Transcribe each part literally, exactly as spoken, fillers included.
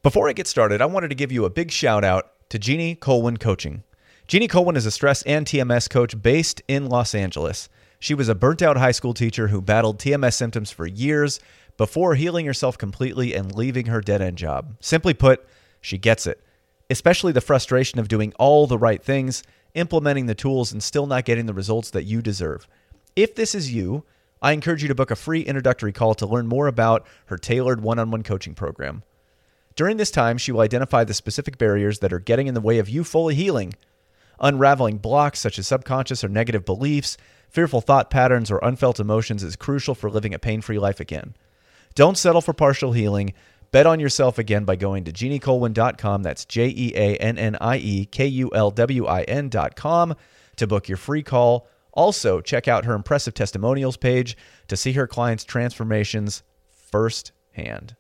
Before I get started, I wanted to give you a big shout out to Jeannie Colwin Coaching. Jeannie Colwin is a stress and T M S coach based in Los Angeles. She was a burnt-out high school teacher who battled T M S symptoms for years before healing herself completely and leaving her dead-end job. Simply put, she gets it, especially the frustration of doing all the right things, implementing the tools, and still not getting the results that you deserve. If this is you, I encourage you to book a free introductory call to learn more about her tailored one-on-one coaching program. During this time, she will identify the specific barriers that are getting in the way of you fully healing. Unraveling blocks such as subconscious or negative beliefs, fearful thought patterns, or unfelt emotions is crucial for living a pain-free life again. Don't settle for partial healing. Bet on yourself again by going to jeannie colwin dot com. That's J E A N N I E K U L W I N dot com to book your free call. Also, check out her impressive testimonials page to see her clients' transformations firsthand.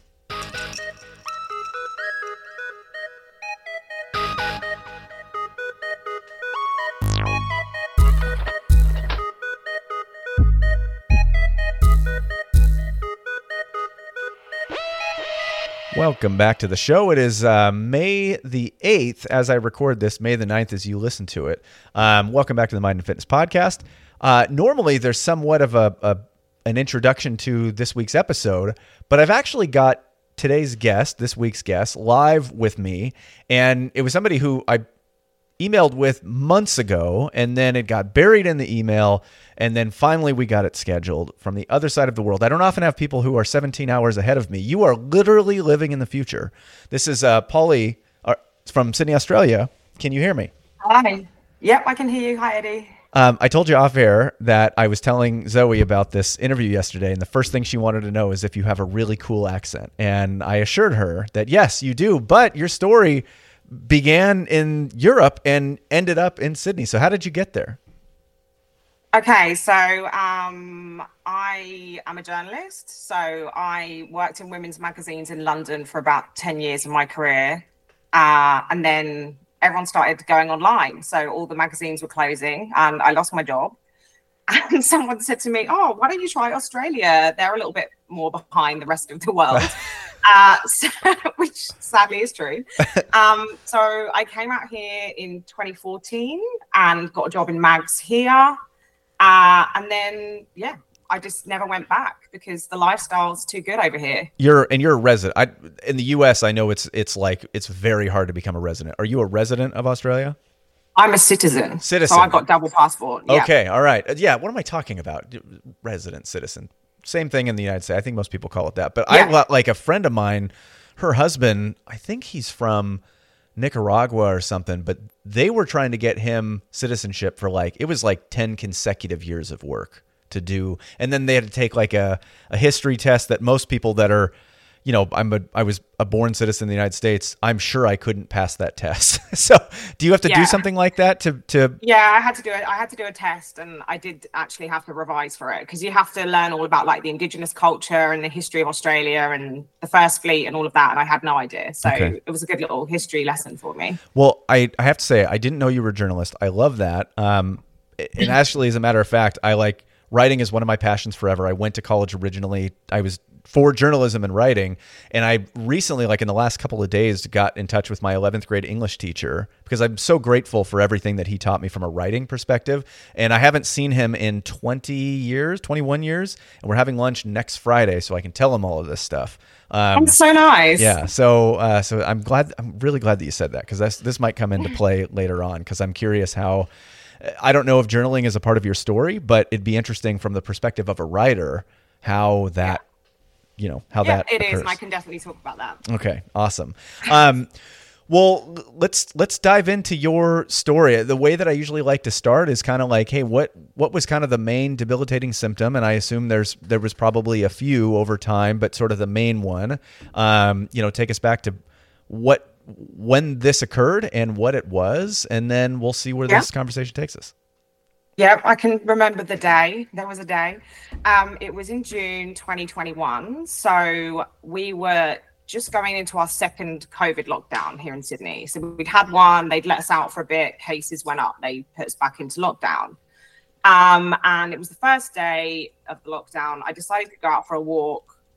Welcome back to the show. It is uh, May the eighth as I record this, May the ninth as you listen to it. Um, welcome back to the Mind and Fitness Podcast. Uh, normally, there's somewhat of a, a an introduction to this week's episode, but I've actually got today's guest, this week's guest, live with me, and it was somebody who I emailed with months ago, and then it got buried in the email, and then finally we got it scheduled from the other side of the world. I don't often have people who are seventeen hours ahead of me. You are literally living in the future. This is uh, Polly uh, from Sydney, Australia. Can you hear me? Hi. Yep, I can hear you. Hi, Eddie. Um, I told you off air that I was telling Zoe about this interview yesterday, and the first thing she wanted to know is if you have a really cool accent. And I assured her that, yes, you do, but your story began in Europe and ended up in Sydney. So how did you get there? Okay, so um, I am a journalist. So I worked in women's magazines in London for about ten years of my career. Uh, and then everyone started going online. So all the magazines were closing and I lost my job. And someone said to me, oh, why don't you try Australia? They're a little bit more behind the rest of the world, uh, so, which sadly is true. Um, so I came out here in twenty fourteen and got a job in mags here. Uh, and then, yeah, I just never went back because the lifestyle's too good over here. You're and you're a resident. I, in the U S, I know it's it's like it's very hard to become a resident. Are you a resident of Australia? I'm a citizen. Citizen. So I got double passport. Yeah. Okay. All right. Yeah. What am I talking about? Resident, citizen. Same thing in the United States. I think most people call it that. But yeah. I like a friend of mine, her husband, I think he's from Nicaragua or something, but they were trying to get him citizenship for like, it was like ten consecutive years of work to do. And then they had to take like a, a history test that most people that are, you know, I'm a, I was a born citizen in the United States. I'm sure I couldn't pass that test. So do you have to yeah. do something like that to, to? Yeah, I had to do it. I had to do a test and I did actually have to revise for it because you have to learn all about like the indigenous culture and the history of Australia and the First Fleet and all of that. And I had no idea. So okay. It was a good little history lesson for me. Well, I, I have to say, I didn't know you were a journalist. I love that. Um, and actually, as a matter of fact, I like writing is one of my passions forever. I went to college originally. I was for journalism and writing. And I recently, like in the last couple of days, got in touch with my eleventh grade English teacher because I'm so grateful for everything that he taught me from a writing perspective. And I haven't seen him in twenty years, twenty-one years. And we're having lunch next Friday so I can tell him all of this stuff. Um, That's so nice. Yeah. So, uh, so I'm glad, I'm really glad that you said that because this, this might come into play later on because I'm curious how, I don't know if journaling is a part of your story, but it'd be interesting from the perspective of a writer, how that, yeah. you know, how yeah, that it occurs. is. And I can definitely talk about that. Okay. Awesome. Um, well, let's, let's dive into your story. The way that I usually like to start is kind of like, hey, what, what was kind of the main debilitating symptom? And I assume there's, there was probably a few over time, but sort of the main one, um, you know, take us back to what, when this occurred and what it was, and then we'll see where yeah. this conversation takes us. Yeah, I can remember the day. There was a day. Um, it was in June twenty twenty-one. So we were just going into our second COVID lockdown here in Sydney. So we'd had one, they'd let us out for a bit, cases went up, they put us back into lockdown. Um, and it was the first day of the lockdown. I decided to go out for a walk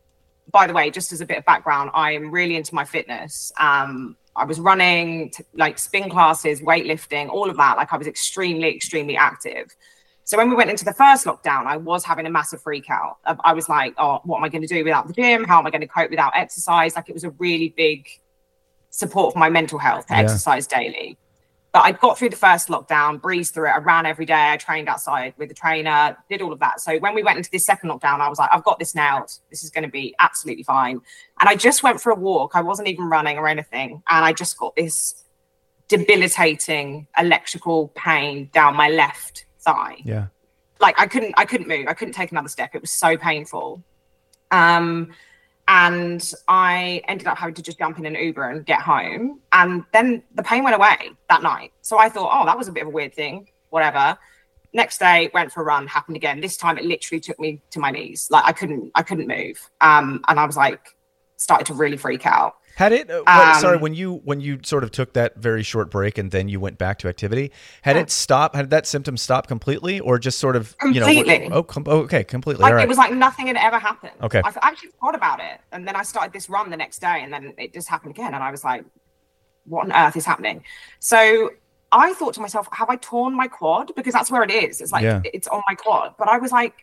by the way, just as a bit of background, I am really into my fitness. Um, I was running, t- like spin classes, weightlifting, all of that. Like I was extremely, extremely active. So when we went into the first lockdown, I was having a massive freak out. I, I was like, oh, what am I going to do without the gym? How am I going to cope without exercise? Like it was a really big support for my mental health to yeah. exercise daily. But I got through the first lockdown, breezed through it. I ran every day. I trained outside with the trainer, did all of that. So when we went into this second lockdown, I was like, I've got this nailed. This is going to be absolutely fine. And I just went for a walk. I wasn't even running or anything. And I just got this debilitating electrical pain down my left thigh. Yeah. Like I couldn't, I couldn't move. I couldn't take another step. It was so painful. Um, And I ended up having to just jump in an Uber and get home. And then the pain went away that night. So I thought, oh, that was a bit of a weird thing, whatever. Next day, went for a run, happened again. This time it literally took me to my knees. Like I couldn't, I couldn't move. Um, and I was like, started to really freak out. Had it, uh, Um, wait, sorry, when you when you sort of took that very short break and then you went back to activity, had Yeah. it stopped, had that symptom stopped completely or just sort of, you know, Completely. oh, com- oh, okay, completely. Like All right. it was like nothing had ever happened. Okay. I actually forgot about it. And then I started this run the next day and then it just happened again. And I was like, what on earth is happening? So I thought to myself, have I torn my quad? Because that's where it is. It's like, Yeah. it's on my quad. But I was like,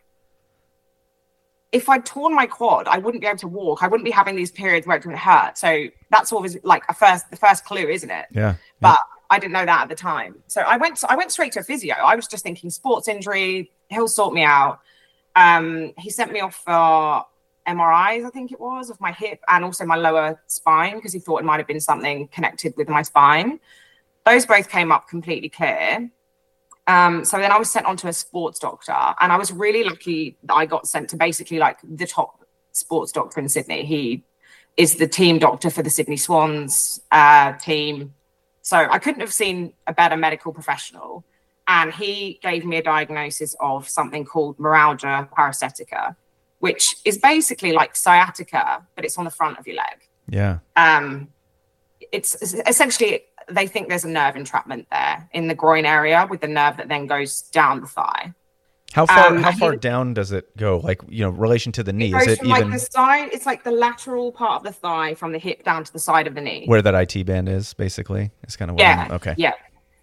if I'd torn my quad, I wouldn't be able to walk. I wouldn't be having these periods where it would hurt. So that's always like a first, the first clue, isn't it? Yeah. But I didn't know that at the time. So I went, I went straight to a physio. I was just thinking sports injury, he'll sort me out. Um, he sent me off for M R Is, I think it was, of my hip and also my lower spine because he thought it might have been something connected with my spine. Those both came up completely clear. Um, so then I was sent on to a sports doctor and I was really lucky that I got sent to basically like the top sports doctor in Sydney. He is the team doctor for the Sydney Swans uh, team. So I couldn't have seen a better medical professional. And he gave me a diagnosis of something called myalgia parasitica, which is basically like sciatica, but it's on the front of your leg. Yeah. Um, it's, it's essentially, they think there's a nerve entrapment there in the groin area with the nerve that then goes down the thigh. How far Um, how far he- down does it go? Like, you know, relation to the knee? It goes Is it from even like the side, it's like the lateral part of the thigh from the hip down to the side of the knee. where that I T band is, basically? It's kind of what Yeah. I'm, okay. Yeah.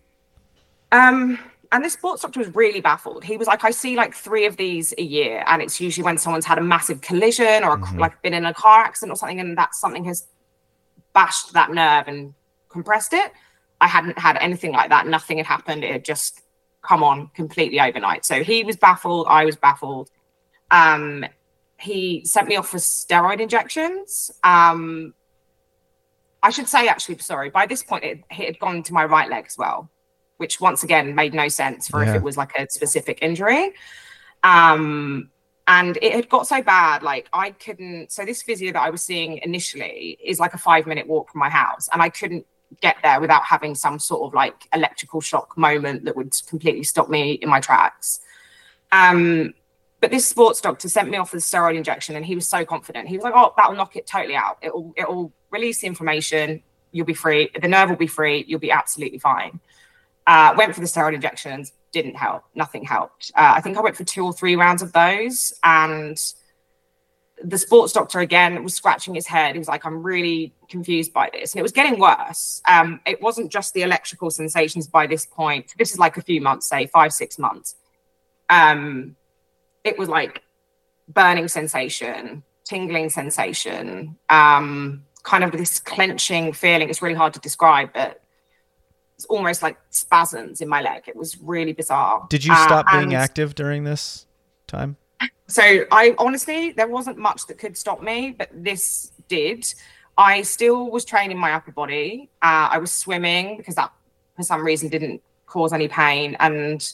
Um, and this sports doctor was really baffled. He was like, I see like three of these a year, and it's usually when someone's had a massive collision or a, Mhm. like been in a car accident or something, and that something has bashed that nerve and compressed it. I hadn't had anything like that. Nothing had happened. It had just come on completely overnight. So he was baffled. I was baffled. Um, he sent me off for steroid injections. Um, I should say, actually, sorry, by this point, it, it had gone to my right leg as well, which once again made no sense for Yeah. if it was like a specific injury. Um, and it had got so bad, like I couldn't, so this physio that I was seeing initially is like a five minute walk from my house, and I couldn't get there without having some sort of like electrical shock moment that would completely stop me in my tracks. Um, but this sports doctor sent me off for the steroid injection, and he was so confident. He was like, "Oh, that'll knock it totally out. It'll it'll release the inflammation. You'll be free. The nerve will be free. You'll be absolutely fine." Uh, went for the steroid injections. Didn't help. Nothing helped. Uh, I think I went for two or three rounds of those, and the sports doctor again was scratching his head. He was like, I'm really confused by this. And it was getting worse. Um, it wasn't just the electrical sensations by this point. This is like a few months, say five, six months. Um, it was like burning sensation, tingling sensation, um, kind of this clenching feeling. It's really hard to describe, but it's almost like spasms in my leg. It was really bizarre. Did you stop Uh, being and- active during this time? So I honestly, there wasn't much that could stop me, but this did. I still was training my upper body. Uh, I was swimming because that, for some reason, didn't cause any pain. And,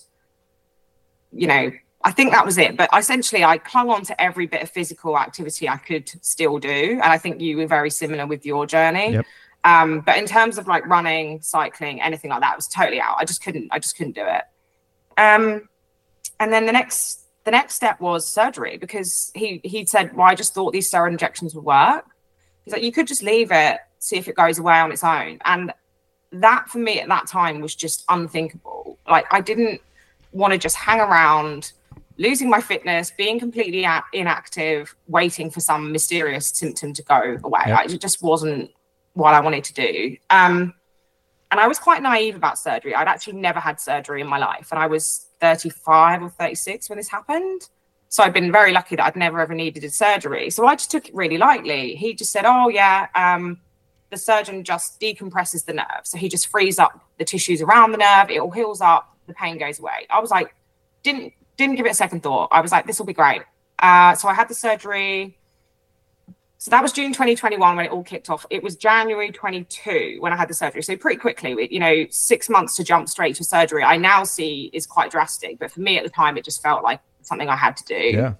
you know, I think that was it. But essentially, I clung on to every bit of physical activity I could still do. And I think you were very similar with your journey. Yep. Um, but in terms of like running, cycling, anything like that, it was totally out. I just couldn't, I just couldn't do it. Um, and then the next The next step was surgery, because he he said, well, I just thought these steroid injections would work. He's like, you could just leave it, see if it goes away on its own. And that for me at that time was just unthinkable. Like I didn't want to just hang around, losing my fitness, being completely a- inactive, waiting for some mysterious symptom to go away. Yep. I, it just wasn't what I wanted to do. Um, and I was quite naive about surgery. I'd actually never had surgery in my life. And I was thirty-five or thirty-six when this happened. So I've been very lucky that I'd never ever needed a surgery. So I just took it really lightly. He just said, oh, yeah, um, the surgeon just decompresses the nerve. So he just frees up the tissues around the nerve. It all heals up. The pain goes away. I was like, didn't didn't give it a second thought. I was like, this will be great. Uh, so I had the surgery. So that was June twenty twenty-one when it all kicked off. It was January twenty-two when I had the surgery. So pretty quickly, you know, six months to jump straight to surgery, I now see is quite drastic. But for me at the time, it just felt like something I had to do. Yeah.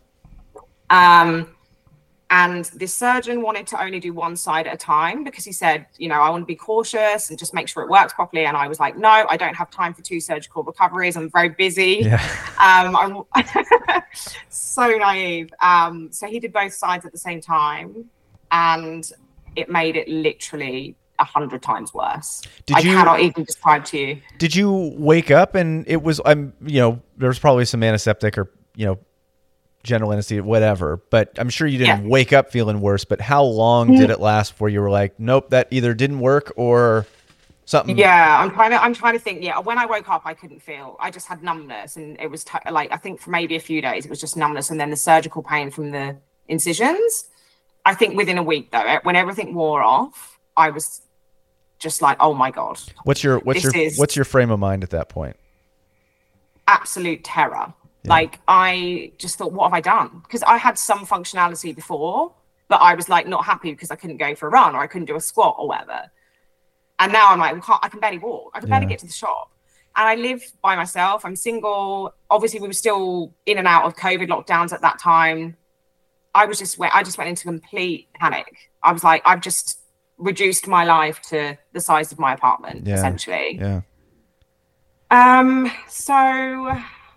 Um, and this surgeon wanted to only do one side at a time because he said, you know, I want to be cautious and just make sure it works properly. And I was like, no, I don't have time for two surgical recoveries. I'm very busy. Yeah. Um, I'm so naive. Um, so he did both sides at the same time, and it made it literally a hundred times worse. Did I you, cannot even describe to you. Did you wake up and it was, I'm, you know, there was probably some antiseptic or, you know, general anesthesia, whatever, but I'm sure you didn't yeah. wake up feeling worse. But how long did it last before you were like, nope, that either didn't work or something? Yeah, I'm trying to. I'm trying to think. Yeah, when I woke up, I couldn't feel. I just had numbness, and it was t- like I think for maybe a few days, it was just numbness, and then the surgical pain from the incisions. I think within a week, though, when everything wore off, I was just like, oh my god. What's your what's This your is- what's your frame of mind at that point? Absolute terror. Yeah. Like I just thought, what have I done? Because I had some functionality before, but I was like not happy because I couldn't go for a run or I couldn't do a squat or whatever. And now I'm like, I, can't, I can barely walk. I can barely Yeah. get to the shop. And I live by myself. I'm single. Obviously, we were still in and out of COVID lockdowns at that time. I was just went. I just went into complete panic. I was like, I've just reduced my life to the size of my apartment, Yeah. essentially. Yeah. Um. So.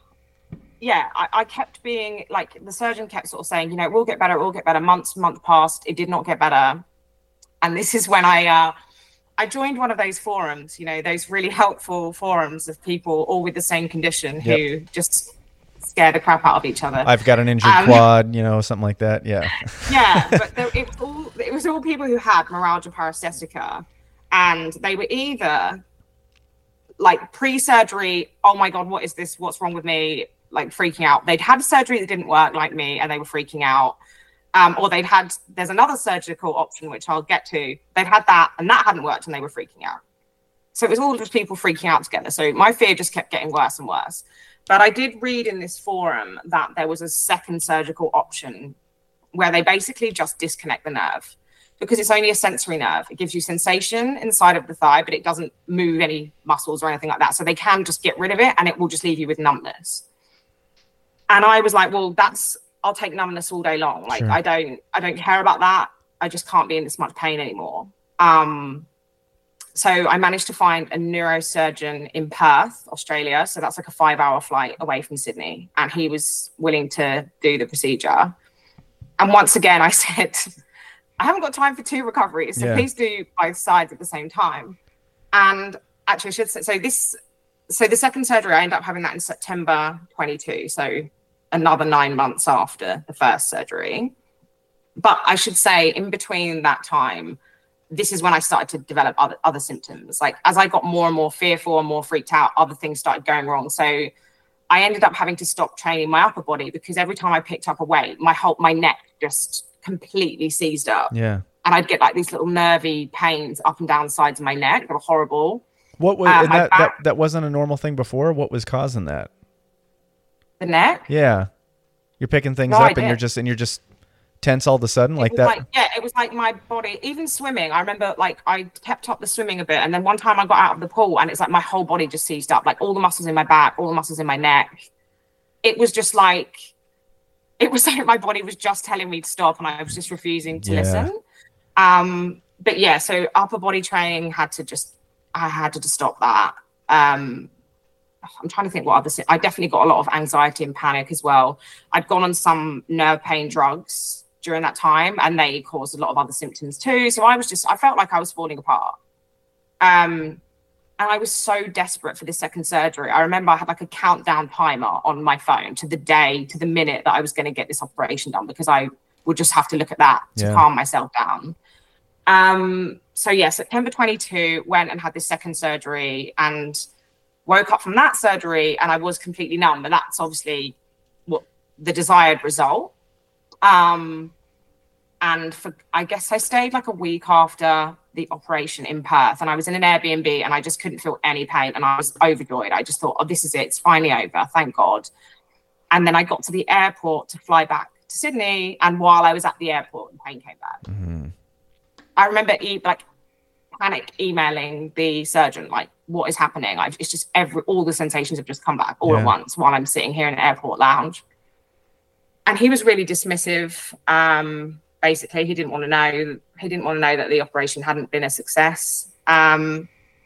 Yeah, I, I kept being like, the surgeon kept sort of saying, you know, it will get better, it will get better. Months, month passed, it did not get better. And this is when I uh, I joined one of those forums, you know, those really helpful forums of people all with the same condition who Yep. just scare the crap out of each other. I've got an injured Um, quad, you know, something like that. Yeah. Yeah, but there, it, was all, it was all people who had neuralgia paresthetica, and they were either like pre-surgery, oh my God, what is this? What's wrong with me? Like freaking out. They'd had surgery that didn't work like me and they were freaking out. Um, or they'd had, there's another surgical option, which I'll get to. They'd had that and that hadn't worked and they were freaking out. So it was all just people freaking out together. So my fear just kept getting worse and worse. But I did read in this forum that there was a second surgical option where they basically just disconnect the nerve because it's only a sensory nerve. It gives you sensation inside of the thigh, but it doesn't move any muscles or anything like that. So they can just get rid of it and it will just leave you with numbness. And I was like, well, that's, I'll take numbness all day long. Like, Sure. I don't, I don't care about that. I just can't be in this much pain anymore. Um, so I managed to find a neurosurgeon in Perth, Australia. So that's like a five hour flight away from Sydney. And he was willing to do the procedure. And once again, I said, I haven't got time for two recoveries. So Yeah. please do both sides at the same time. And actually, I should say, so this, so the second surgery, I ended up having that in September twenty-two. So another nine months after the first surgery. But I should say in between that time, this is when I started to develop other, other symptoms. Like as I got more and more fearful and more freaked out, other things started going wrong. So I ended up having to stop training my upper body because every time I picked up a weight, my whole, my neck just completely seized up. Yeah. And I'd get like these little nervy pains up and down the sides of my neck. They were horrible. What was, Uh, and my that, that, back- that wasn't a normal thing before? What was causing that? The neck. Yeah. You're picking things No up and idea. you're just, and you're just tense all of a sudden like It was that. like, yeah, it was like my body, even swimming. I remember like I kept up the swimming a bit. And then one time I got out of the pool and it's like my whole body just seized up, like all the muscles in my back, all the muscles in my neck. It was just like, it was like my body was just telling me to stop and I was just refusing to Yeah. listen. Um, but yeah, so upper body training had to just, I had to just stop that. Um, I'm trying to think what other, sy- I definitely got a lot of anxiety and panic as well. I'd gone on some nerve pain drugs during that time and they caused a lot of other symptoms too. So I was just, I felt like I was falling apart. Um, And I was so desperate for this second surgery. I remember I had like a countdown timer on my phone to the day, to the minute that I was going to get this operation done, because I would just have to look at that to yeah. calm myself down. Um, so yeah, September twenty-two, went and had this second surgery and woke up from that surgery and I was completely numb. And that's obviously what the desired result. Um, and for, I guess I stayed like a week after the operation in Perth, and I was in an Airbnb and I just couldn't feel any pain and I was overjoyed. I just thought, oh, this is it. It's finally over. Thank God. And then I got to the airport to fly back to Sydney. And while I was at the airport, the pain came back. Mm-hmm. I remember e- like panic emailing the surgeon, like, what is happening? I've, it's just every, all the sensations have just come back all yeah. at once while I'm sitting here in an airport lounge. And he was really dismissive. Um, basically, he didn't want to know. He didn't want to know that the operation hadn't been a success. Um,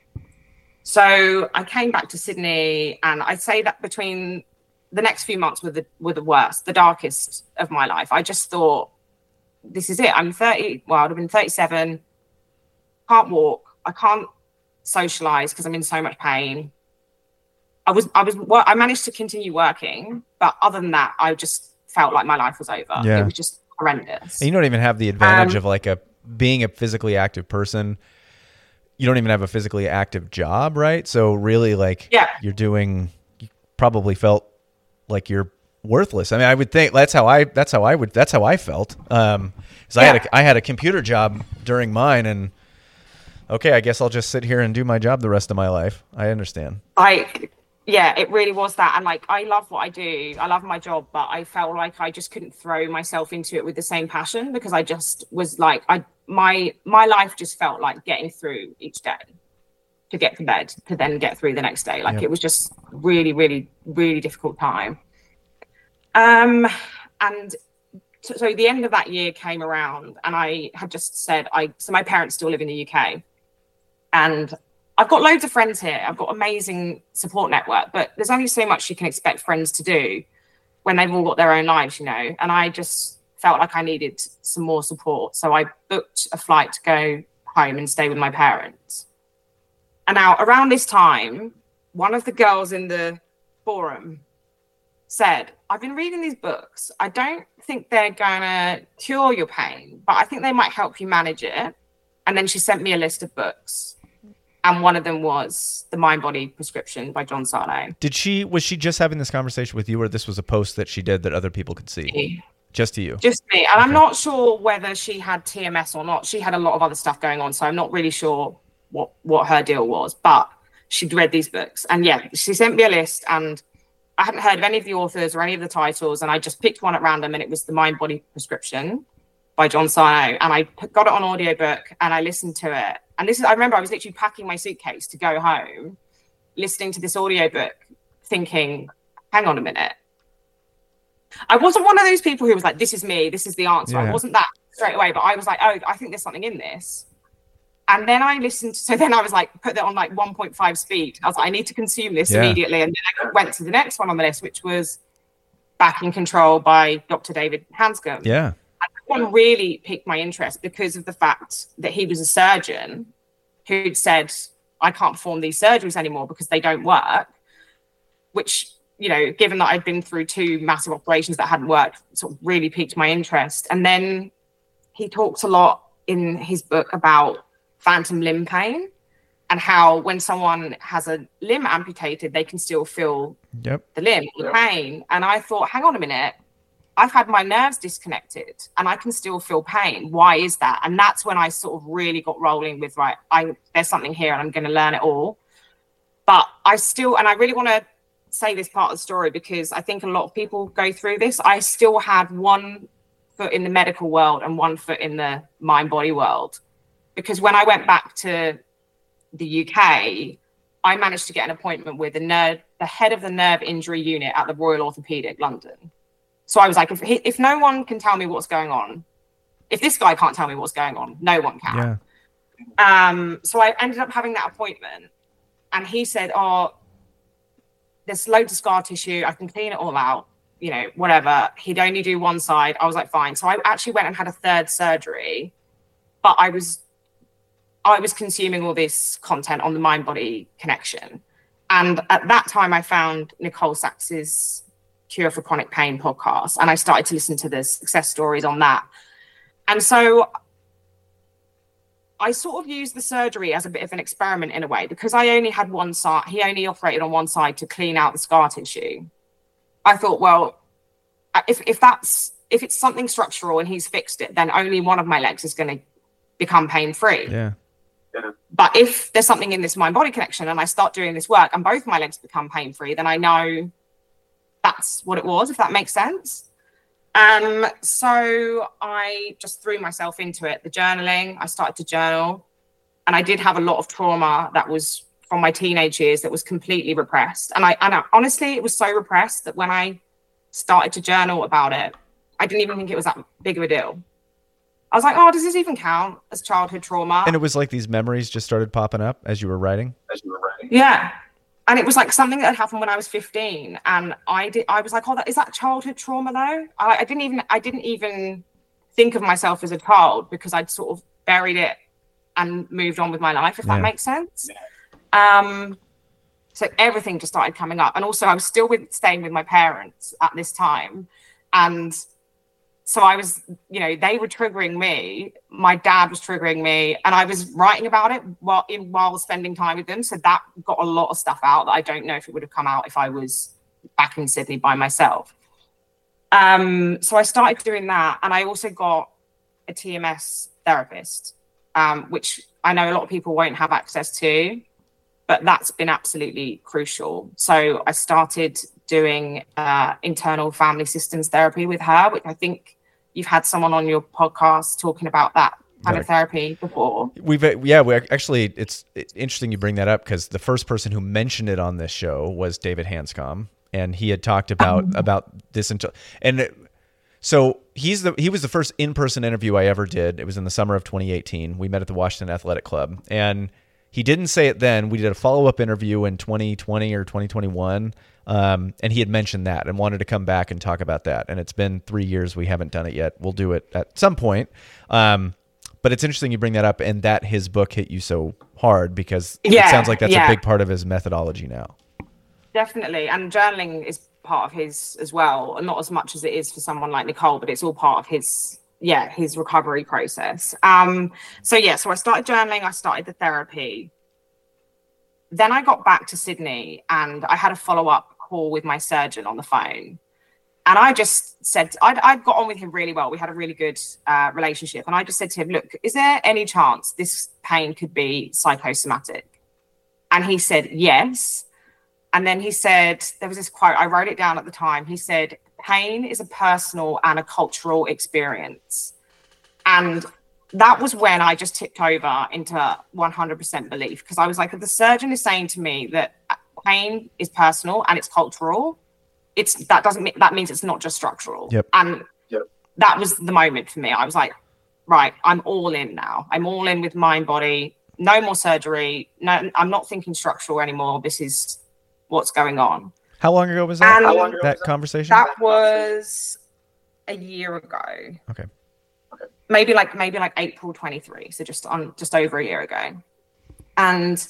so I came back to Sydney, and I'd say that between the next few months were the were the worst, the darkest of my life. I just thought, this is it. I'm thirty. Well, I'd have been thirty-seven. Can't walk. I can't socialize because I'm in so much pain. I was, I was, well, I managed to continue working, but other than that, I just felt like my life was over. Yeah. It was just horrendous. And you don't even have the advantage um, of like a being a physically active person. You don't even have a physically active job, right? So really, like, yeah. you're doing. You probably felt like you're worthless. I mean, I would think that's how I. That's how I would. That's how I felt. Um, because yeah. I had a I had a computer job during mine, and okay, I guess I'll just sit here and do my job the rest of my life. I understand. I. Yeah, it really was that. And like, I love what I do. I love my job, but I felt like I just couldn't throw myself into it with the same passion, because I just was like, I, my, my life just felt like getting through each day to get to bed, to then get through the next day. Like, yep. It was just really, really, really difficult time. Um, and so, so the end of that year came around, and I had just said, I, so my parents still live in the U K, and I've got loads of friends here. I've got amazing support network, but there's only so much you can expect friends to do when they've all got their own lives, you know. And I just felt like I needed some more support. So I booked a flight to go home and stay with my parents. And now around this time, one of the girls in the forum said, I've been reading these books. I don't think they're going to cure your pain, but I think they might help you manage it. And then she sent me a list of books. And one of them was The Mind Body Prescription by John Sarno. Did she, was she just having this conversation with you, or this was a post that she did that other people could see? Me. Just to you? Just me. And okay. I'm not sure whether she had T M S or not. She had a lot of other stuff going on, so I'm not really sure what, what her deal was. But she'd read these books. And yeah, she sent me a list, and I hadn't heard of any of the authors or any of the titles. And I just picked one at random, and it was The Mind Body Prescription by John Sarno. And I got it on audiobook, and I listened to it. And this is, I remember I was literally packing my suitcase to go home, listening to this audiobook, thinking, hang on a minute. I wasn't one of those people who was like, this is me, this is the answer. Yeah. I wasn't that straight away, but I was like, oh, I think there's something in this. And then I listened, so then I was like, put that on like one point five speed. I was like, I need to consume this yeah. immediately. And then I went to the next one on the list, which was Back in Control by Doctor David Hanscom. Yeah. One really piqued my interest because of the fact that he was a surgeon who'd said, I can't perform these surgeries anymore because they don't work, which, you know, given that I'd been through two massive operations that hadn't worked, sort of really piqued my interest. And then he talks a lot in his book about phantom limb pain and how when someone has a limb amputated, they can still feel yep. the limb, the pain. And I thought, hang on a minute. I've had my nerves disconnected and I can still feel pain. Why is that? And that's when I sort of really got rolling with, right, I, there's something here and I'm going to learn it all. But I still, and I really want to say this part of the story because I think a lot of people go through this. I still had one foot in the medical world and one foot in the mind body world. Because when I went back to the U K, I managed to get an appointment with the, nerve, the head of the nerve injury unit at the Royal Orthopaedic London. So I was like, if he, if no one can tell me what's going on, if this guy can't tell me what's going on, no one can. Yeah. Um, so I ended up having that appointment, and he said, oh, there's loads of scar tissue. I can clean it all out, you know, whatever. He'd only do one side. I was like, fine. So I actually went and had a third surgery, but I was, I was consuming all this content on the mind-body connection. And at that time, I found Nicole Sacks's Cure for Chronic Pain podcast, and I started to listen to the success stories on that. And so I sort of used the surgery as a bit of an experiment in a way, because I only had one side. He only operated on one side to clean out the scar tissue. I thought, well, if if that's if it's something structural and he's fixed it, then only one of my legs is going to become pain-free. Yeah. yeah. But if there's something in this mind-body connection and I start doing this work and both my legs become pain-free, then I know that's what it was, if that makes sense. Um, so I just threw myself into it. The journaling, I started to journal, and I did have a lot of trauma that was from my teenage years that was completely repressed. And I, and I, honestly, it was so repressed that when I started to journal about it, I didn't even think it was that big of a deal. I was like, oh, does this even count as childhood trauma? And it was like these memories just started popping up as you were writing? As you were writing. Yeah. And it was like something that had happened when I was fifteen. And I did, I was like, oh, that, is that childhood trauma though? I, I didn't even, I didn't even think of myself as a child, because I'd sort of buried it and moved on with my life, if yeah. that makes sense. Yeah. Um, so everything just started coming up. And also I was still with, staying with my parents at this time. And so I was, you know, they were triggering me. My dad was triggering me, and I was writing about it while in while spending time with them. So that got a lot of stuff out that I don't know if it would have come out if I was back in Sydney by myself. Um, so I started doing that, and I also got a T M S therapist, um, which I know a lot of people won't have access to, but that's been absolutely crucial. So I started doing uh, internal family systems therapy with her, which I think you've had someone on your podcast talking about that kind yeah. of therapy before. We've, yeah, we actually, it's interesting you bring that up, because the first person who mentioned it on this show was David Hanscom, and he had talked about, um, about this. Until, and it, so he's the, he was the first in-person interview I ever did. It was in the summer of twenty eighteen. We met at the Washington Athletic Club, and he didn't say it then. We did a follow-up interview in twenty twenty or twenty twenty-one. Um, and he had mentioned that and wanted to come back and talk about that. And it's been three years. We haven't done it yet. We'll do it at some point. Um, but it's interesting you bring that up, and that his book hit you so hard, because yeah, it sounds like that's yeah. a big part of his methodology now. Definitely. And journaling is part of his as well. Not as much as it is for someone like Nicole, but it's all part of his, yeah, his recovery process. Um, so yeah, so I started journaling. I started the therapy. Then I got back to Sydney, and I had a follow-up call with my surgeon on the phone, and I just said I'd, I'd got on with him really well. We had a really good uh, relationship, and I just said to him, look, is there any chance this pain could be psychosomatic? And he said yes. And then he said, there was this quote, I wrote it down at the time. He said, pain is a personal and a cultural experience. And that was when I just tipped over into one hundred percent belief, because I was like, if the surgeon is saying to me that pain is personal and it's cultural, it's that doesn't mean that means it's not just structural. Yep. And yep. that was the moment for me. I was like, right, I'm all in now. I'm all in with mind body. No more surgery. No, I'm not thinking structural anymore. This is what's going on. How long ago was that? And How long ago that was conversation? That was a year ago. Okay. Okay. Maybe like maybe like April twenty-three. So just on just over a year ago. And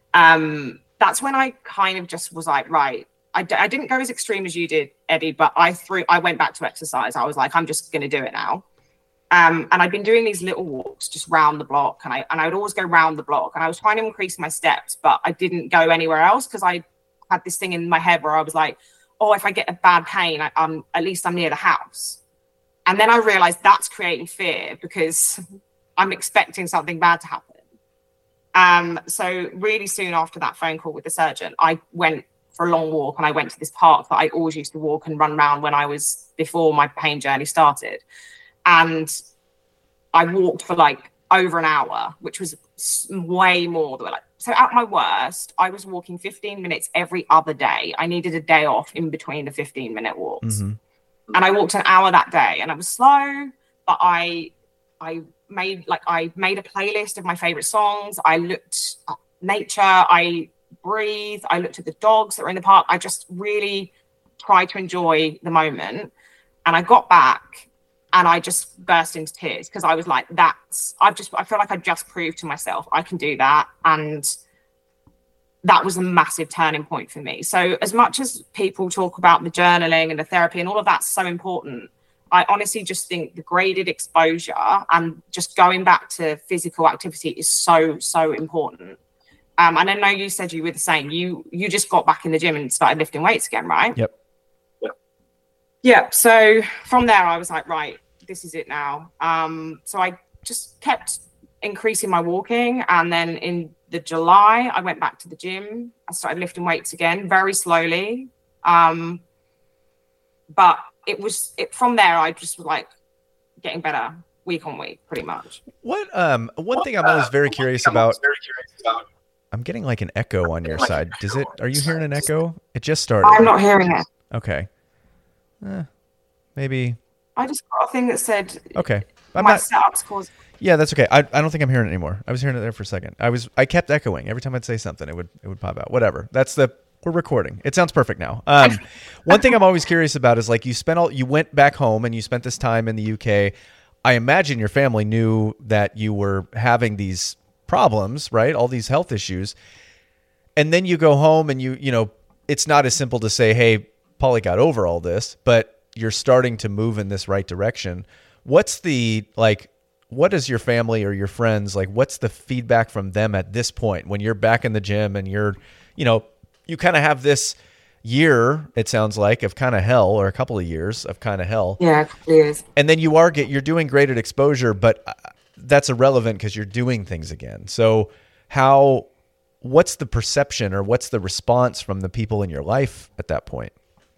um that's when I kind of just was like, right, I, d- I didn't go as extreme as you did, Eddie, but I threw, I went back to exercise. I was like, I'm just going to do it now. Um, and I'd been doing these little walks just round the block, and I, and I would always go round the block, and I was trying to increase my steps, but I didn't go anywhere else, because I had this thing in my head where I was like, oh, if I get a bad pain, I, I'm, at least I'm near the house. And then I realized that's creating fear, because I'm expecting something bad to happen. Um, so really soon after that phone call with the surgeon, I went for a long walk, and I went to this park that I always used to walk and run around when I was, before my pain journey started. And I walked for like over an hour, which was way more than like, so at my worst, I was walking fifteen minutes every other day. I needed a day off in between the fifteen minute walks. Mm-hmm. And I walked an hour that day, and I was slow, but I, I made like, I made a playlist of my favorite songs. I looked at nature. I breathed. I looked at the dogs that were in the park. I just really tried to enjoy the moment. And I got back, And I just burst into tears because I was like, that's, I've just, I feel like I just proved to myself I can do that. And that was a massive turning point for me. So as much as people talk about the journaling and the therapy and all of that's so important, I honestly just think the graded exposure and just going back to physical activity is so, so important. Um, and I know you said you were the same. You you just got back in the gym and started lifting weights again, right? Yep. Yep. Yeah. So from there, I was like, right, this is it now. Um, so I just kept increasing my walking. And then in the July, I went back to the gym. I started lifting weights again, very slowly. Um, but it was it, from there, I just was like getting better week on week, pretty much. What um one thing I'm always very curious about. I'm getting like an echo on your side. Does it? Are you hearing an echo? It just started. I'm not hearing it. Okay. Eh, maybe. I just got a thing that said. Okay. I'm my not, setup's caused. Yeah, that's okay. I, I don't think I'm hearing it anymore. I was hearing it there for a second. I was I kept echoing every time I'd say something. It would it would pop out. Whatever. That's the we're recording. It sounds perfect now. Um, one thing I'm always curious about is like you spent all you went back home and you spent this time in the U K. I imagine your family knew that you were having these problems, right? All these health issues. And then you go home and you, you know, it's not as simple to say, hey, Paulie got over all this, but you're starting to move in this right direction. What's the, like, what is your family or your friends, like, what's the feedback from them at this point when you're back in the gym and you're, you know, you kind of have this year, it sounds like, of kind of hell, or a couple of years of kind of hell. Yeah, a couple of years. And then you are get, you're doing graded exposure, but that's irrelevant because you're doing things again. So how, what's the perception or what's the response from the people in your life at that point?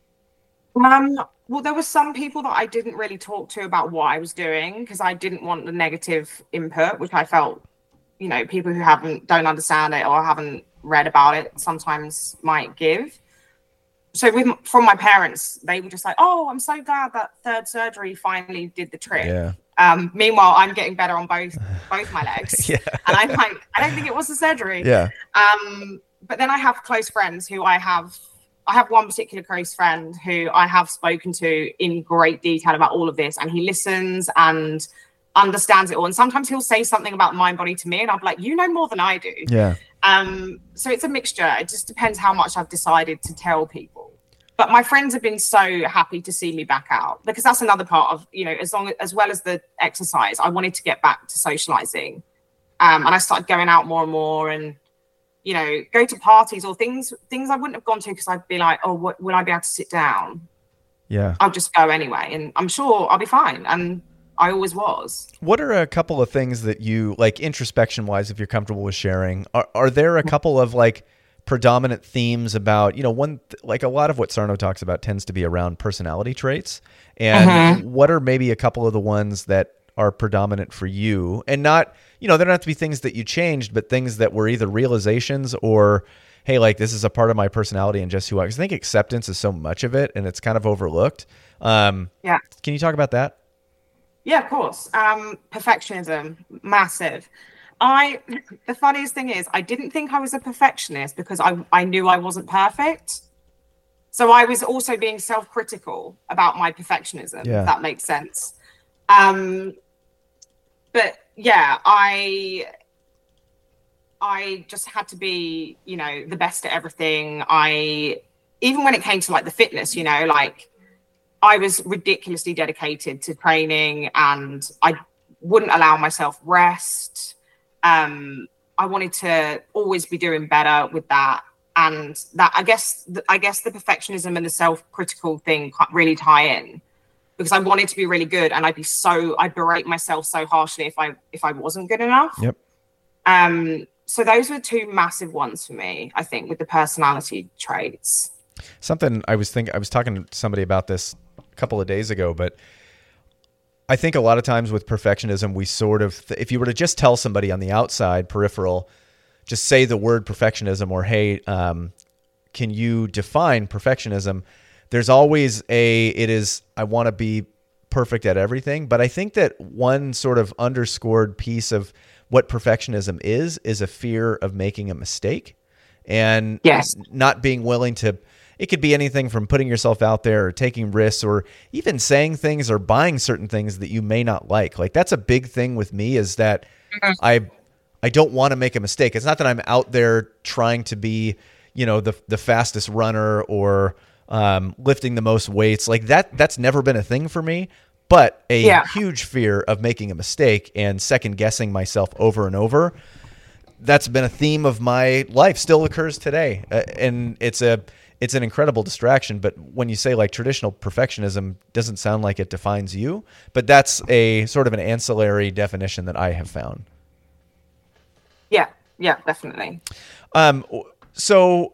Um, well, there were some people that I didn't really talk to about what I was doing because I didn't want the negative input, which I felt, you know, people who haven't, don't understand it or haven't read about it sometimes might give. So with, from my parents, they were just like, oh, I'm so glad that third surgery finally did the trick. Yeah. Um, meanwhile, I'm getting better on both both my legs. Yeah. And I'm like, I don't think it was the surgery. Yeah. Um, but then I have close friends who I have, I have one particular close friend who I have spoken to in great detail about all of this. And he listens and understands it all. And sometimes he'll say something about mind body to me and I'll be like, you know more than I do. Yeah. Um, so it's a mixture. It just depends how much I've decided to tell people. But my friends have been so happy to see me back out because that's another part of, you know, as long as well as the exercise, I wanted to get back to socializing. Um, and I started going out more and more and, you know, go to parties or things, things I wouldn't have gone to because I'd be like, oh, what, will I be able to sit down? Yeah. I'll just go anyway. And I'm sure I'll be fine. And I always was. What are a couple of things that you like introspection wise, if you're comfortable with sharing, are, are there a couple of like predominant themes about, you know, one, like a lot of what Sarno talks about tends to be around personality traits. And mm-hmm. what are maybe a couple of the ones that are predominant for you and not, you know, they don't have to be things that you changed, but things that were either realizations or, hey, like this is a part of my personality and just who I, because I think acceptance is so much of it and it's kind of overlooked. Um, yeah. Can you talk about that? Yeah, of course. Um, perfectionism, massive. I, the funniest thing is I didn't think I was a perfectionist because I, I knew I wasn't perfect. So I was also being self-critical about my perfectionism, yeah. if that makes sense. Um, but yeah, I, I just had to be, you know, the best at everything. I, even when it came to like the fitness, you know, like I was ridiculously dedicated to training and I wouldn't allow myself rest. Um, I wanted to always be doing better with that. And that, I guess, I guess the perfectionism and the self-critical thing can't really tie in because I wanted to be really good. And I'd be so, I'd berate myself so harshly if I, if I wasn't good enough. Yep. Um, so those were two massive ones for me, I think, with the personality traits. Something I was thinking, I was talking to somebody about this a couple of days ago, but I think a lot of times with perfectionism, we sort of, if you were to just tell somebody on the outside, peripheral, just say the word perfectionism or, hey, um, can you define perfectionism? There's always a, it is, I want to be perfect at everything. But I think that one sort of underscored piece of what perfectionism is, is a fear of making a mistake and yes. not being willing to, it could be anything from putting yourself out there or taking risks or even saying things or buying certain things that you may not like. Like that's a big thing with me is that mm-hmm. I I don't want to make a mistake. It's not that I'm out there trying to be, you know, the the fastest runner or um, lifting the most weights. Like that that's never been a thing for me, but a yeah. huge fear of making a mistake and second guessing myself over and over. That's been a theme of my life, still occurs today. Uh, and it's a it's an incredible distraction. But when you say like traditional perfectionism doesn't sound like it defines you, but that's a sort of an ancillary definition that I have found. Yeah, yeah, definitely. Um, so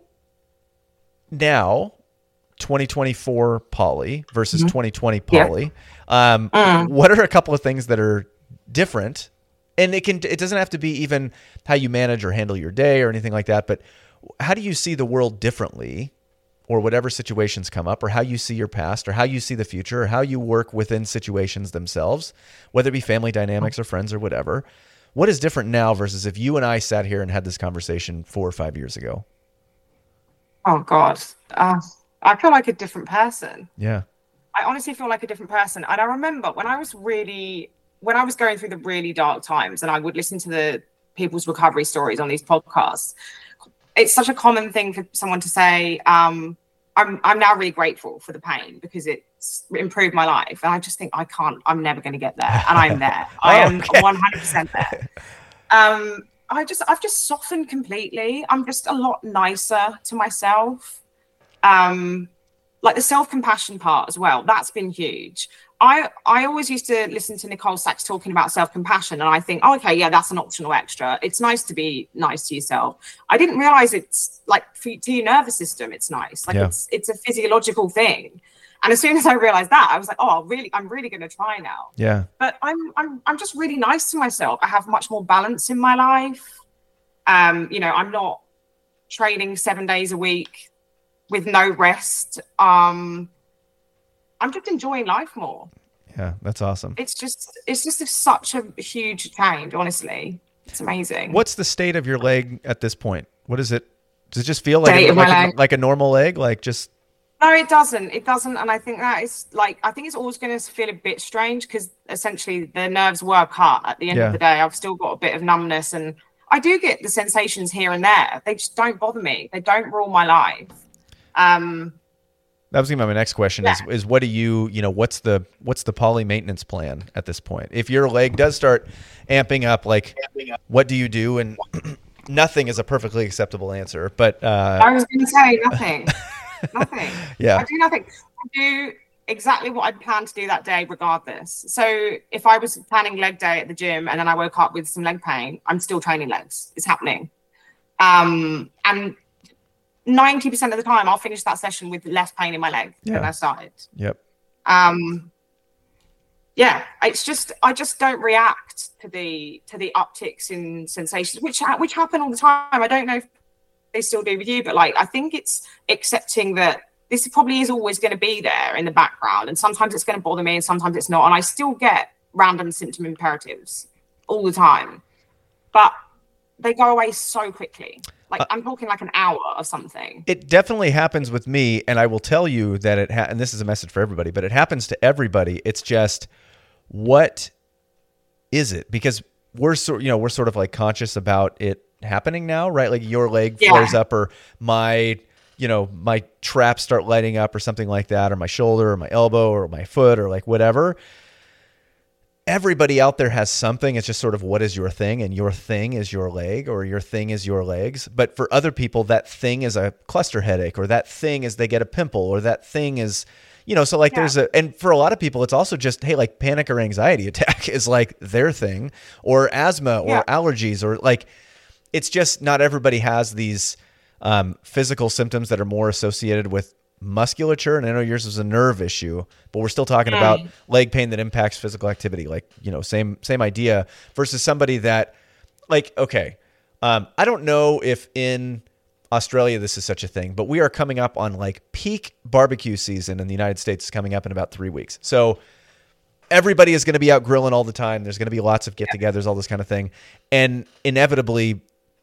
now twenty twenty-four Polly versus mm-hmm. twenty twenty Polly. Yeah. Um, mm. What are a couple of things that are different? And it can, it doesn't have to be even how you manage or handle your day or anything like that, but how do you see the world differently or whatever situations come up or how you see your past or how you see the future or how you work within situations themselves, whether it be family dynamics or friends or whatever. What is different now versus if you and I sat here and had this conversation four or five years ago? Oh God. Uh, I feel like a different person. Yeah. I honestly feel like a different person. And I remember when I was really, when I was going through the really dark times and I would listen to the people's recovery stories on these podcasts, it's such a common thing for someone to say, um, I'm I'm now really grateful for the pain because it's improved my life. And I just think I can't, I'm never going to get there. And I'm there. oh, I am okay. one hundred percent there. Um, I just, I've just softened completely. I'm just a lot nicer to myself. Um, like the self-compassion part as well. That's been huge. I, I always used to listen to Nicole Sachs talking about self-compassion and I think, oh, okay, yeah, that's an optional extra. It's nice to be nice to yourself. I didn't realize it's like for, to your nervous system, it's nice. Like yeah. it's it's a physiological thing. And as soon as I realized that, I was like, oh, really, I'm really going to try now. Yeah. But I'm I'm I'm just really nice to myself. I have much more balance in my life. Um, you know, I'm not training seven days a week with no rest. Um I'm just enjoying life more. Yeah, that's awesome. It's just, it's just such a huge change, honestly. It's amazing. What's the state of your leg at this point? What is it? Does it just feel like, a, like, a, like a normal leg? Like just... No, it doesn't. It doesn't. And I think that is like, I think it's always going to feel a bit strange because essentially the nerves were cut at the end yeah. of the day. I've still got a bit of numbness and I do get the sensations here and there. They just don't bother me. They don't rule my life. Um, That was going to be my next question yeah. is, is what do you, you know, what's the, what's the Polly maintenance plan at this point? If your leg does start amping up, like amping up. What do you do? And nothing is a perfectly acceptable answer, but, uh, I was going to say nothing, nothing. Yeah. I do nothing. I do exactly what I'd planned to do that day, regardless. So if I was planning leg day at the gym and then I woke up with some leg pain, I'm still training legs. It's happening. Um, and ninety percent of the time I'll finish that session with less pain in my leg yeah. than I started. Yep. Um, yeah, it's just, I just don't react to the, to the upticks in sensations, which, which happen all the time. I don't know if they still do with you, but like, I think it's accepting that this probably is always going to be there in the background. And sometimes it's going to bother me and sometimes it's not. And I still get random symptom imperatives all the time, but they go away so quickly. Like uh, I'm talking like an hour or something. It definitely happens with me. And I will tell you that it, ha- and this is a message for everybody, but it happens to everybody. It's just, what is it? Because we're sort, you know, we're sort of like conscious about it happening now, right? Like your leg yeah. flares up or my, you know, my traps start lighting up or something like that, or my shoulder or my elbow or my foot or like whatever. Everybody out there has something. It's just sort of what is your thing, and your thing is your leg, or your thing is your legs. But for other people, that thing is a cluster headache, or that thing is they get a pimple, or that thing is, you know, so like yeah. there's a, and for a lot of people, it's also just, hey, like panic or anxiety attack is like their thing, or asthma or yeah. allergies, or like, it's just not everybody has these um, physical symptoms that are more associated with musculature. And I know yours is a nerve issue, but we're still talking mm. about leg pain that impacts physical activity. Like, you know, same, same idea versus somebody that like, okay. Um, I don't know if in Australia this is such a thing, but we are coming up on like peak barbecue season in the United States is coming up in about three weeks. So everybody is going to be out grilling all the time. There's going to be lots of get-togethers, all this kind of thing. And inevitably,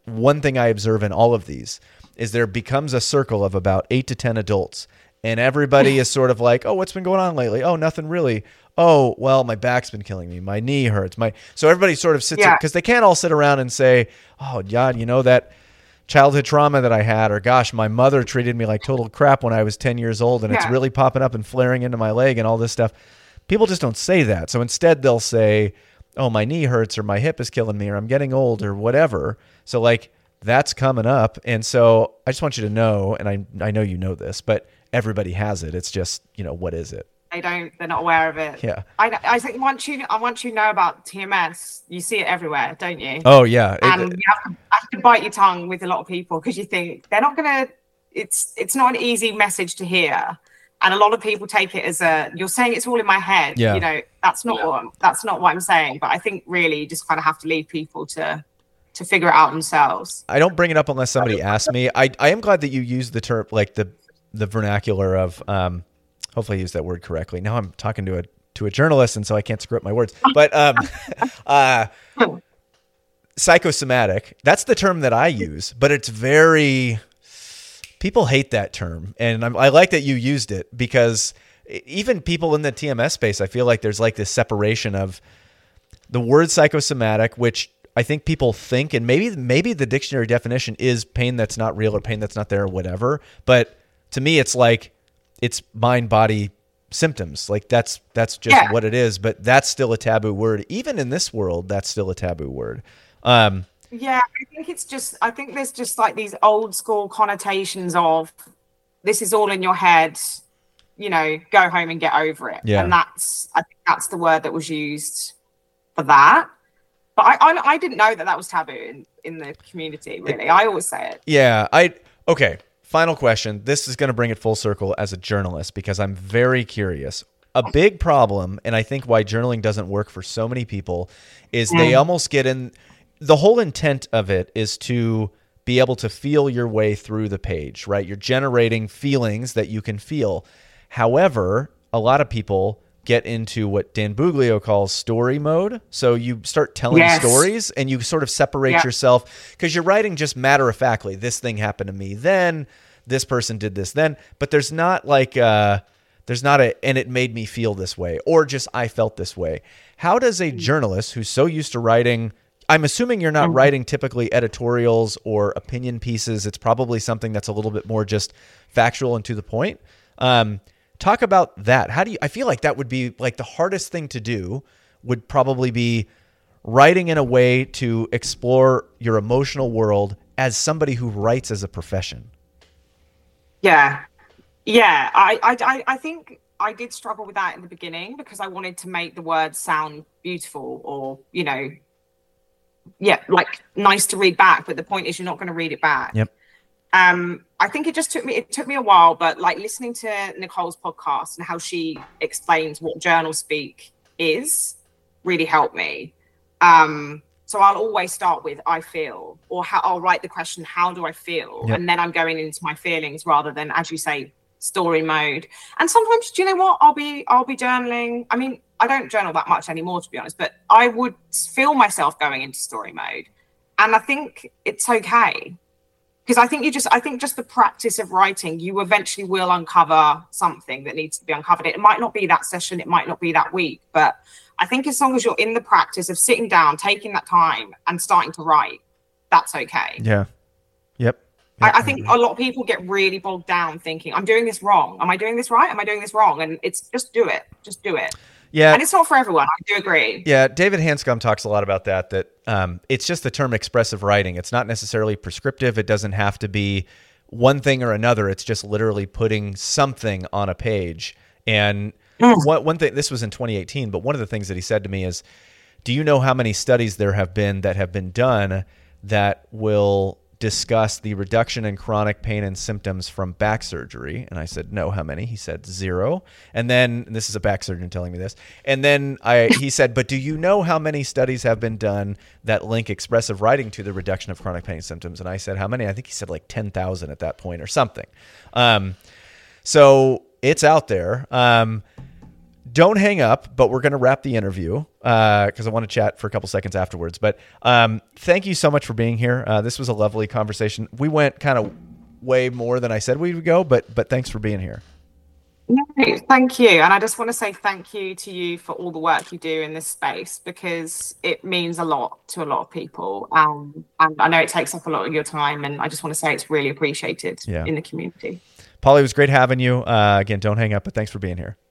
one thing I observe in all of these is there becomes a circle of about eight to ten adults, and everybody is sort of like, oh, what's been going on lately? Oh, nothing really. Oh, well, my back's been killing me. My knee hurts. My So everybody sort of sits, Yeah. because they can't all sit around and say, oh, God, you know, that childhood trauma that I had, or gosh, my mother treated me like total crap when I was ten years old, and it's Yeah. really popping up and flaring into my leg and all this stuff. People just don't say that. So instead they'll say, oh, my knee hurts, or my hip is killing me, or I'm getting old, or whatever. So like that's coming up. And so I just want you to know, and I I know you know this, but everybody has it. It's just, you know, what is it? They don't, they're not aware of it. Yeah. I, I think once you, I want you to know about T M S, you see it everywhere, don't you? Oh yeah. It- And you have to, have to bite your tongue with a lot of people because you think they're not going to, it's, it's not an easy message to hear. And a lot of people take it as a, you're saying it's all in my head. Yeah. You know, that's not what, that's not what I'm saying. But I think really you just kind of have to leave people to, to figure it out themselves. I don't bring it up unless somebody asks me. I, I am glad that you use the term, like the, the vernacular of, um, hopefully I use that word correctly. Now I'm talking to a, to a journalist, and so I can't screw up my words, but, um, uh, psychosomatic, that's the term that I use, but it's very, people hate that term. And I'm, I like that you used it, because even people in the T M S space, I feel like there's like this separation of the word psychosomatic, which I think people think, and maybe, maybe the dictionary definition is pain that's not real or pain that's not there or whatever. But to me, it's like, it's mind body symptoms. Like that's, that's just Yeah. what it is, but that's still a taboo word. Even in this world, that's still a taboo word. Um, Yeah, I think it's just, I think there's just like these old school connotations of this is all in your head, you know, go home and get over it. Yeah. And that's, I think that's the word that was used for that. But I, I, I didn't know that that was taboo in, in the community, really. I always say it. Yeah, I okay. Final question. This is going to bring it full circle as a journalist, because I'm very curious. A big problem, and I think why journaling doesn't work for so many people, is they almost get in. The whole intent of it is to be able to feel your way through the page, right? You're generating feelings that you can feel. However, a lot of people get into what Dan Buglio calls story mode. So you start telling Yes. stories, and you sort of separate Yeah. yourself, because you're writing just matter of factly, this thing happened to me then, this person did this then, but there's not like uh there's not a and it made me feel this way, or just I felt this way. How does a journalist who's so used to writing, I'm assuming you're not writing typically editorials or opinion pieces, it's probably something that's a little bit more just factual and to the point. Um Talk about that. How do you, I feel like that would be like the hardest thing to do would probably be writing in a way to explore your emotional world as somebody who writes as a profession. Yeah. Yeah. I, I, I think I did struggle with that in the beginning because I wanted to make the words sound beautiful or, you know, yeah, like nice to read back. But the point is you're not going to read it back. Yep. Um, I think it just took me, it took me a while, but like listening to Nicole's podcast and how she explains what journal speak is really helped me. Um, so I'll always start with, I feel, or how I'll write the question, how do I feel? Yep. And then I'm going into my feelings rather than, as you say, story mode. And sometimes, do you know what? I'll be, I'll be journaling. I mean, I don't journal that much anymore, to be honest, but I would feel myself going into story mode. And I think it's okay. Because I think you just, I think just the practice of writing, you eventually will uncover something that needs to be uncovered. It might not be that session, it might not be that week, but I think as long as you're in the practice of sitting down, taking that time and starting to write, that's okay. Yeah. Yep. I, I think a lot of people get really bogged down thinking, I'm doing this wrong. Am I doing this right? Am I doing this wrong? And it's just do it. Just do it. Yeah. And it's not for everyone. I do agree. Yeah. David Hanscom talks a lot about that, that um, it's just the term expressive writing. It's not necessarily prescriptive. It doesn't have to be one thing or another. It's just literally putting something on a page. And mm. one, one thing, this was in twenty eighteen, but one of the things that he said to me is, do you know how many studies there have been that have been done that will discuss the reduction in chronic pain and symptoms from back surgery? And I said, no, how many? He said zero. And then, and this is a back surgeon telling me this. And then I, he said, but do you know how many studies have been done that link expressive writing to the reduction of chronic pain and symptoms? And I said, how many? I think he said like ten thousand at that point or something. Um, so it's out there. Um, don't hang up, but we're going to wrap the interview because uh, I want to chat for a couple seconds afterwards. But um, thank you so much for being here. Uh, this was a lovely conversation. We went kind of way more than I said we would go, but but thanks for being here. No, thank you. And I just want to say thank you to you for all the work you do in this space, because it means a lot to a lot of people. Um, and I know it takes up a lot of your time, and I just want to say it's really appreciated yeah. in the community. Polly, it was great having you. Uh, again, don't hang up, but thanks for being here.